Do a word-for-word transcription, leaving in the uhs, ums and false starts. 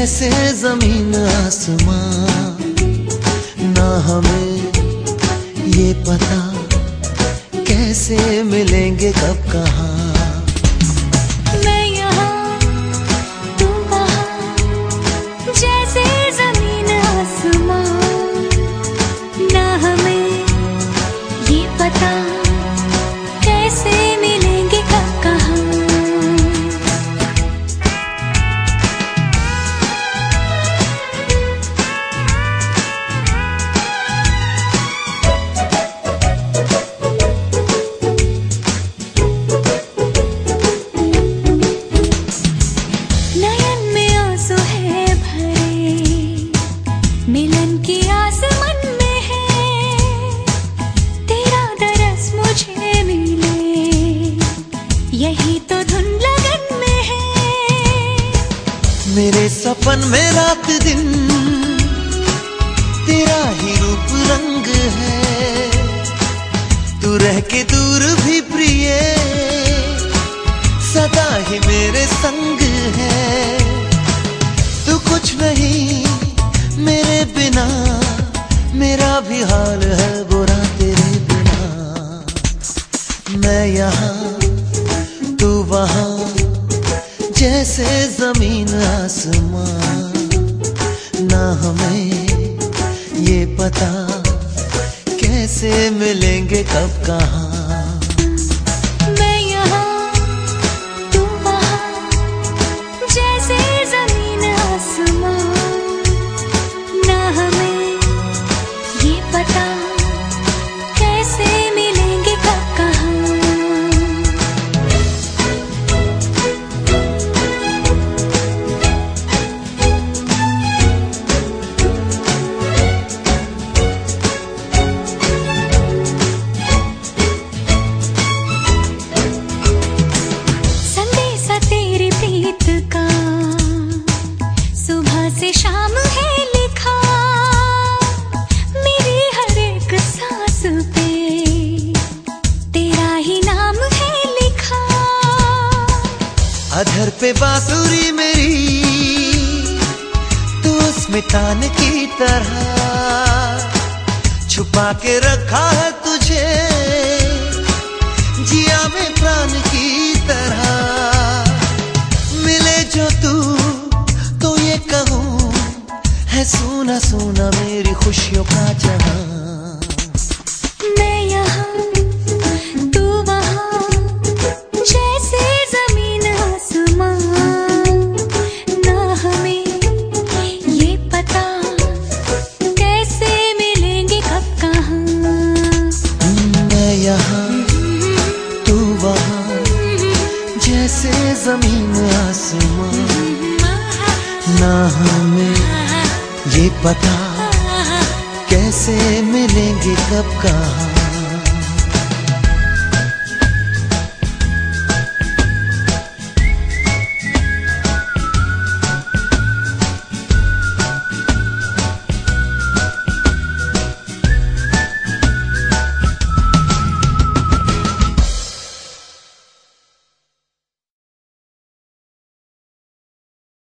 जैसे जमीन आसमां, ना हमें ये पता कैसे मिलेंगे कब कहाँ। मैं यहाँ तू वहाँ, जैसे जमीन आसमां, ना हमें ये पता कैसे मिलेंगे कब कहाँ। मिलन की आस मन में है, तेरा दरस मुझे मिले, यही तो धुन लगन में है। मेरे सपन में रात दिन तेरा ही रूप रंग है, तू रह के दूर भी प्रिय सदा ही मेरे संग है। तू कुछ नहीं मेरे बिना, मेरा भी हाल है बुरा तेरे बिना। मैं यहाँ तू वहाँ, जैसे जमीन आसमां, ना हमें ये पता कैसे मिलेंगे कब कहाँ। से शाम है लिखा मेरी हर एक सांस पे, तेरा ही नाम है लिखा। अधर पे बांसुरी मेरी, तू उसमें तान की तरह छुपा के रखा है तुझे, जिया में प्राण की तरह। मिले जो तू तो ये कहूँ है सूना सूना मेरी खुशियों का जहां। मैं यहाँ तू वहाँ, जैसे जमीन आसमां, ना हमें ये पता कैसे मिलेंगे कब कहाँ। मैं यहाँ तू वहाँ, जैसे जमीन आसमां, ना हमें ये पता कैसे मिलेंगे कब कहाँ।